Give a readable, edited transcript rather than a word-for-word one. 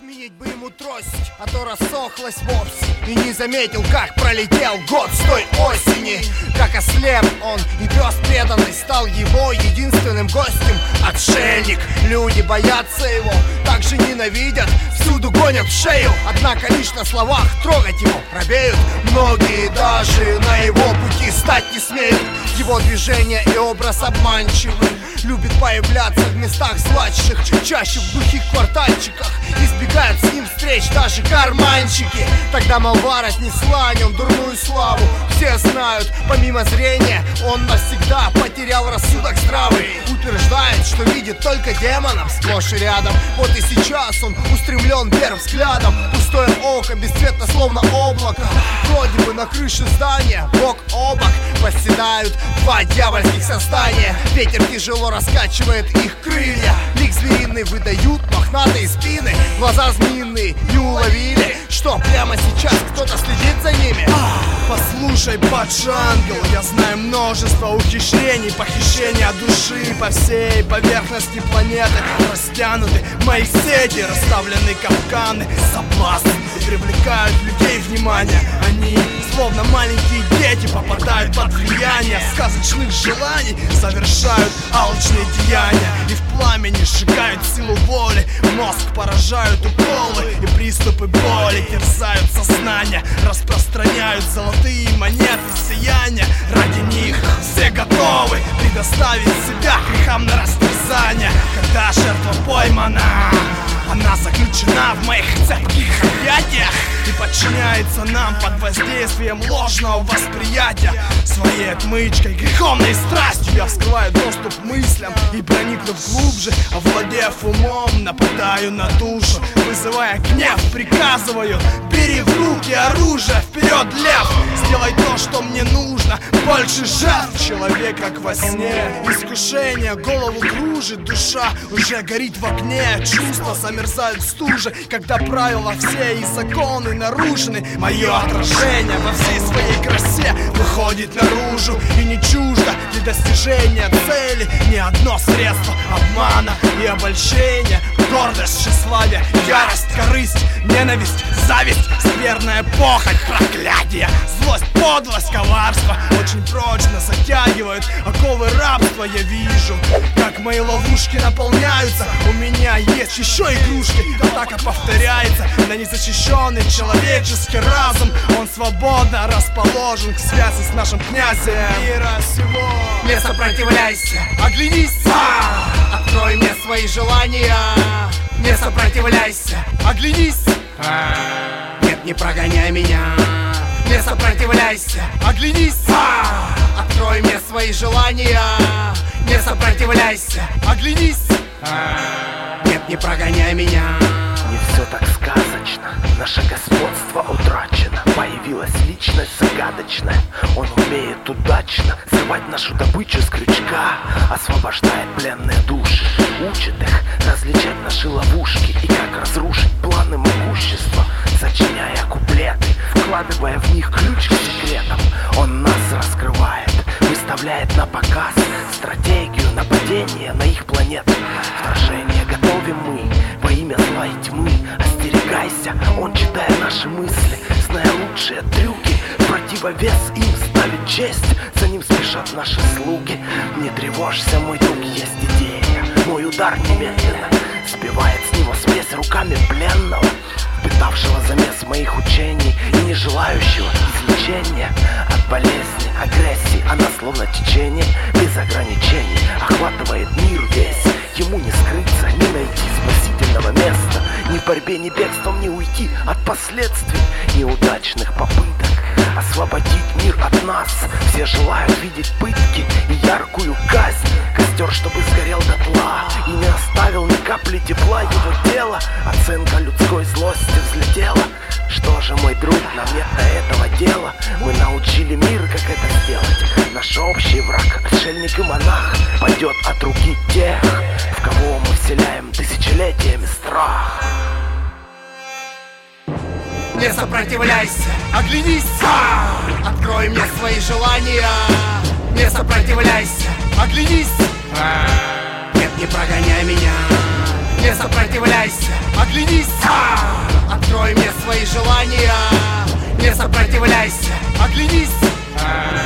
Сменить бы ему трость, а то рассохлась вовсе. И не заметил, как пролетел год с той осени. Как ослеп он, и пес преданный стал его единственным гостем. Отшельник, люди боятся его, также ненавидят, всюду гонят в шею. Однако лишь на словах трогать его робеют. Многие даже на его пути стать не смеют. Его движение и образ обманчивы. Любит появляться в местах злачных, чаще в глухих квартальчиках. Избегают с ним встреч даже карманщики. Тогда молва разнесла о нем дурную славу. Все знают, помимо зрения, он навсегда потерял рассудок здравый. Утверждает, что видит только демонов сплошь и рядом. Вот и сейчас он устремлен вверх взглядом. Пустое око, бесцветно, словно облако. Вроде бы на крыше здания, бок о бок восседают два дьявольских создания. Ветер тяжело раскачивает их крылья. Лик звериный выдают мохнатые спины. Глаза змеиные не уловили, что прямо сейчас кто-то следит за ними. Послушай, падший ангел, я знаю множество ухищрений, похищения души по всей поверхности планеты. Растянуты мои сети, расставлены капканы, соблазны привлекают людей внимание. Они, словно маленькие дети, попадают под влияние сказочных желаний, совершают алчные деяния и в пламени сжигают силу воли. Мозг поражают уколы и приступы боли терзают сознание, распространяют золотые монеты сияния. Ради них все готовы предоставить себя грехам на растерзание. Когда жертва поймана, она заключена в моих цепких объятиях и подчиняется нам под воздействием ложного восприятия. Своей отмычкой, греховной страстью я вскрываю доступ к мыслям и, проникнув глубже, овладев умом, нападаю на душу, вызывая гнев, приказываю: бери в руки оружие, вперед, лев! Сделай то, что мне нужно, больше жертв. Человек как во сне, искушение голову кружит, душа уже горит в огне, чувства замерзают в стуже, когда правила все и законы нарушены. Мое отражение во всей своей красе выходит наружу и не чуждо для достижения цели ни одно средство обмана и обольщения. Гордость, тщеславие, ярость, корысть, ненависть, зависть, скверная похоть, проклятие, злость, подлость, коварство очень прочно затягивают оковы рабства. Я вижу, как мои ловушки наполняются. У меня есть еще игрушки, атака повторяется на незащищенный человеческий разум. Он свободно расположен к связи с нашим князем мира сего. Не сопротивляйся, оглянись, открой мне свои желания. Не сопротивляйся, оглянись, нет, не прогоняй меня. Не сопротивляйся, оглянись, открой мне свои желания. Не сопротивляйся, оглянись, нет, не прогоняй меня. Не все так сказочно, наше господство утрачено. Появилась личность загадочная, он умеет удачно срывать нашу добычу с крючка, освобождает пленные души, учит их различать наши ловушки и как разрушить планы могущества, сочиняя куплеты, вкладывая в них ключ к секретам. Он нас раскрывает, выставляет на показ стратегию нападения на их планеты. Вторжение готовим мы во имя зла и тьмы. Остерегайся, он, читая наши мысли, зная лучшие трюки, в противовес им ставит честь. За ним спешат наши слуги. Не тревожься, мой друг, есть идея. Мой удар немедленно сбивает с него спесь руками пленного, впитавшего замес моих учений и не желающего излечения от болезни, агрессии. Она словно течение без ограничений охватывает мир весь. Ему не скрыться, не найти спасительного места, ни в борьбе, ни бегством не уйти от последствий неудачных попыток освободить мир от нас. Все желают видеть пытки и яркую казнь, костер, чтобы сгорел дотла и не оставил ни капли тепла его тело. Оценка людской злости взлетела. Что же, мой друг, нам нет до этого дела. Мы научили мир, как это сделать. Наш общий враг, отшельник и монах, пойдет от руки тех, в кого мы вселяем тысячелетиями страх. Не сопротивляйся, оглянись, открой мне свои желания. Не сопротивляйся, оглянись, нет, не прогоняй меня. Не сопротивляйся, оглянись, Не сопротивляйся, оглянись.